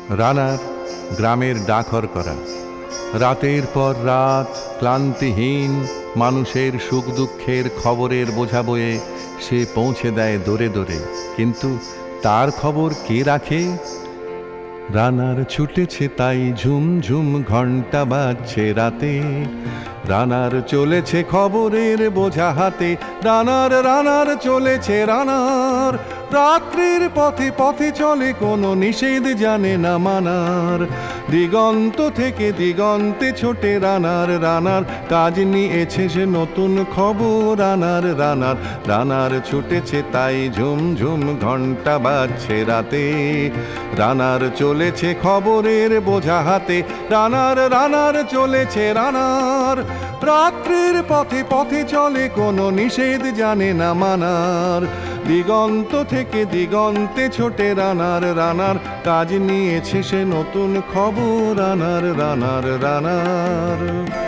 রানার গ্রামের ডাকর করা। রাতের পর রাত ক্লান্তিহীন মানুষের সুখ দুঃখের খবরের বোঝা বয়ে সে পৌঁছে দেয় দোরে দোরে, কিন্তু তার খবর কে রাখে? রানার ছুটেছে তাই ঝুম ঝুম ঘন্টা বাজছে রাতে, রানার চলেছে খবরের বোঝা হাতে। রানার রানার চলেছে রানার, রাত্রির পথে পথে চলে, কোনো নিষেধ জানে না মানার। দিগন্ত থেকে দিগন্তে ছোটে রানার, রানার কাজ নিয়েছে সে নতুন খবর। রানার রানার রানার ছুটেছে তাই ঝুম ঝুম ঘন্টা বাজছে রাতে, রানার চলেছে খবরের বোঝা হাতে। রানার রানার চলেছে রানার, রাত্রির পথে পথে চলে, কোনো নিষেধ জানে না মানার। দিগন্ত থেকে দিগন্তে ছোটে রানার, রানার কাজ নিয়েছে সে নতুন খবর। রানার রানার রানার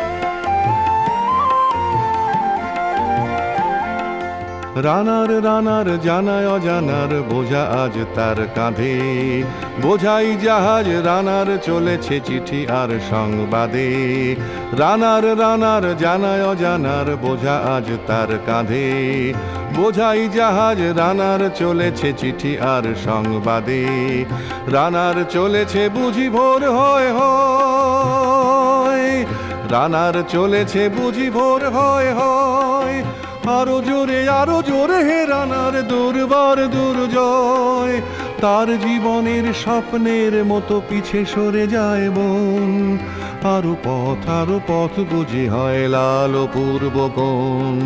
রানার রানার জানায় অজানার বোঝা আজ তার কাঁধে, বোঝাই জাহাজ রানার চলেছে চিঠি আর সংবাদে। রানার রানার জানায় অজানার বোঝা আজ তার কাঁধে, বোঝাই জাহাজ রানার চলেছে চিঠি আর সংবাদে। রানার চলেছে বুঝি ভোর হয় হয়, রানার চলেছে বুঝি ভোর হয় হয়। আরো জোরে হে রানার দুর্বার দুর্জয়, তার জীবনের স্বপ্নের মতো পিছে সরে যায় বন। আরো পথ বুঝি হয় লাল পূর্ব কোণ।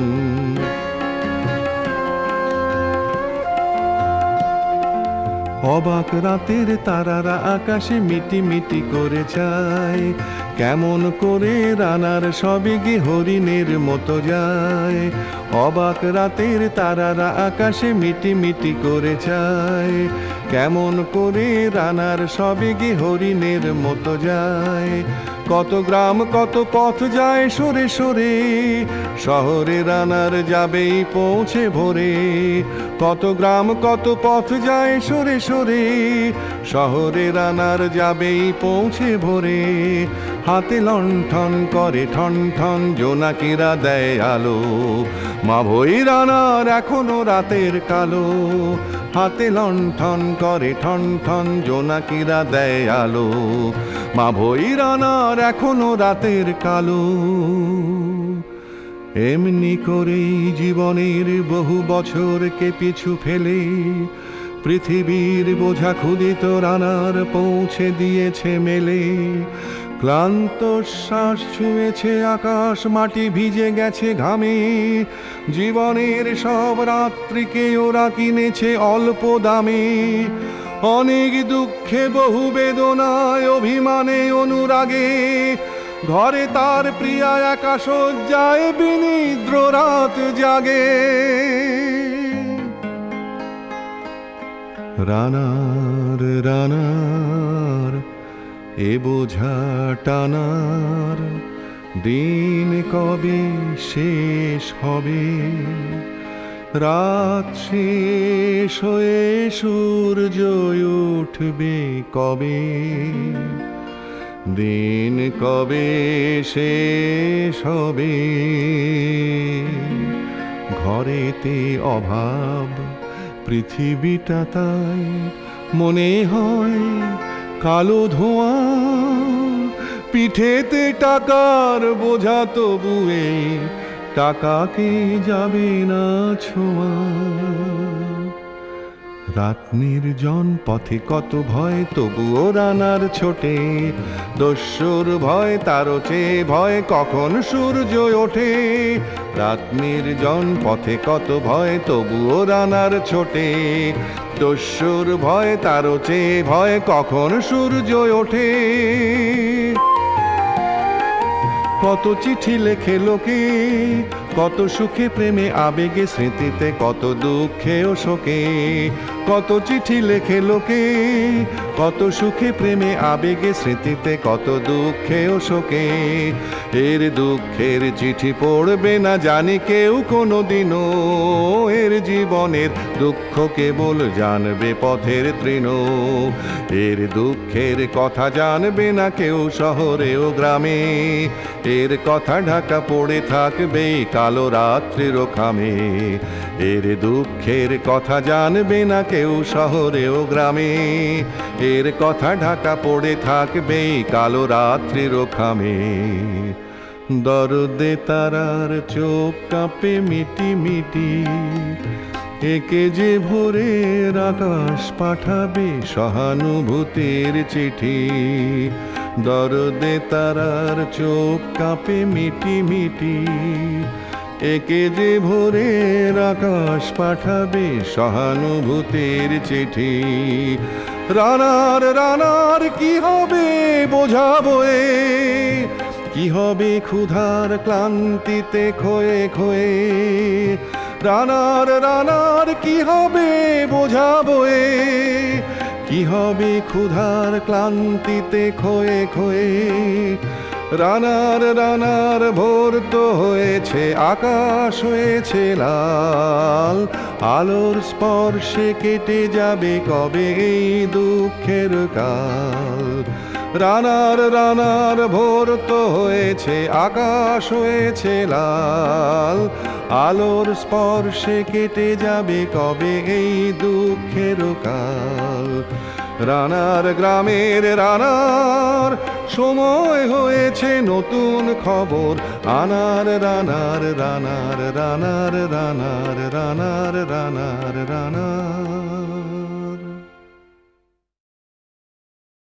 অবাক রাতের তারারা আকাশে মিটি মিটি করে চায়, কেমন করে রানার সবে গে হরিণের মতো যায়। অবাক রাতের তারারা আকাশে মিটি মিটি করে চায়, কেমন করে রানার সবে গে হরিণের মতো যায়। কত গ্রাম কত পথ যায় সরে সরে, শহরে রানার যাবেই পৌঁছে ভোরে। কত গ্রাম কত পথ যায় সরে সরে, শহরে রানার যাবেই পৌঁছে ভোরে। হাতে লণ্ঠন করে ঠন ঠন জোনাকিরা দেয় আলো, মা ভই রানার এখনো রাতের কালো। হাতে লণ্ঠন করে ঠন ঠন জোনাকিরা দেয় আলো, মা ভই রানার এখনো রাতের কালো। এমনি করেই জীবনের বহু বছরকে পিছু ফেলে পৃথিবীর বোঝা ক্ষুদিত রানার পৌঁছে দিয়েছে মেলে। ক্লান্ত শ্বাস ছুঁয়েছে আকাশ, মাটি ভিজে গেছে ঘামে। জীবনের সব রাত্রিকে ওরা কিনেছে অল্প দামে। অনেক দুঃখে বহু বেদনায় অভিমানে অনুরাগে, ঘরে তার প্রিয়া একা শয্যায় বিনিদ্র রাত জাগে। রানার রানার এ বোঝা টানার দিন কবে শেষ হবে? রাত শেষ হয়ে সূর্য উঠবে কবে? দিন কবে শেষ হবে? ঘরেতে অভাব পৃথিবীটা তাই মনে হয় কালো ধোঁয়া। পিঠেতে টাকার বোঝা তবুয়ে টাকাকে যাবে না ছোঁয়া। রাত নির্জন পথে কত ভয় তবুও রানার ছোটে, দস্যুর ভয় তারও চেয়ে ভয় কখন সূর্য ওঠে। রাত নির্জন পথে কত ভয় তবুও রানার ছোটে, দস্যুর ভয় তারও চেয়ে ভয় কখন সূর্য ওঠে। কত চিঠি লেখে লোকে, কত সুখে প্রেমে আবেগে স্মৃতিতে, কত দুঃখে ও শোকে। কত চিঠি লেখে লোকে, কত সুখে প্রেমে আবেগে স্মৃতিতে, কত দুঃখে ও শোকে। এর দুঃখের চিঠি পড়বে না জানি কেউ কোনোদিনও, এর এর জীবনের দুঃখ কেবল জানবে পথের তৃণ। এর দুঃখের কথা জানবে না কেউ শহরে ও গ্রামে, এর কথা ঢাকা পড়ে থাকবে কালো রাত্রির খামে। এর দুঃখের কথা জানবে না কেউ শহরে ও গ্রামে, এর কথা ঢাকা পড়ে থাকবে কালো রাত্রির খামে। দরদে তারার চোখ কাঁপে মিটি মিটি, একে যে ভোরের আকাশ পাঠাবে সহানুভূতির চিঠি। দরদে তারার চোখ কাঁপে মিটি মিটি, একে যে ভোরের আকাশ পাঠাবে সহানুভূতির চিঠি। রানার রানার কি হবে বোঝাবো এ, কি হবে ক্ষুধার ক্লান্তিতে খয়ে খয়ে। রানার রানার কি হবে বোঝাবো এ, কি হবে ক্ষুধার ক্লান্তিতে খয়ে খয়ে। রানার রানার ভোর তো হয়েছে, আকাশ হয়েছে লাল, আলোর স্পর্শে কেটে যাবে কবে এই দুঃখের কাল। রানার রানার ভোর তো হয়েছে, আকাশ হয়েছে লাল, আলোর স্পর্শে কেটে যাবে কবে এই দুঃখের কাল। রানার গ্রামের রানার সময় হয়েছে নতুন খবর আনার। রানার রানার রানার রানার রানার রানার রানার।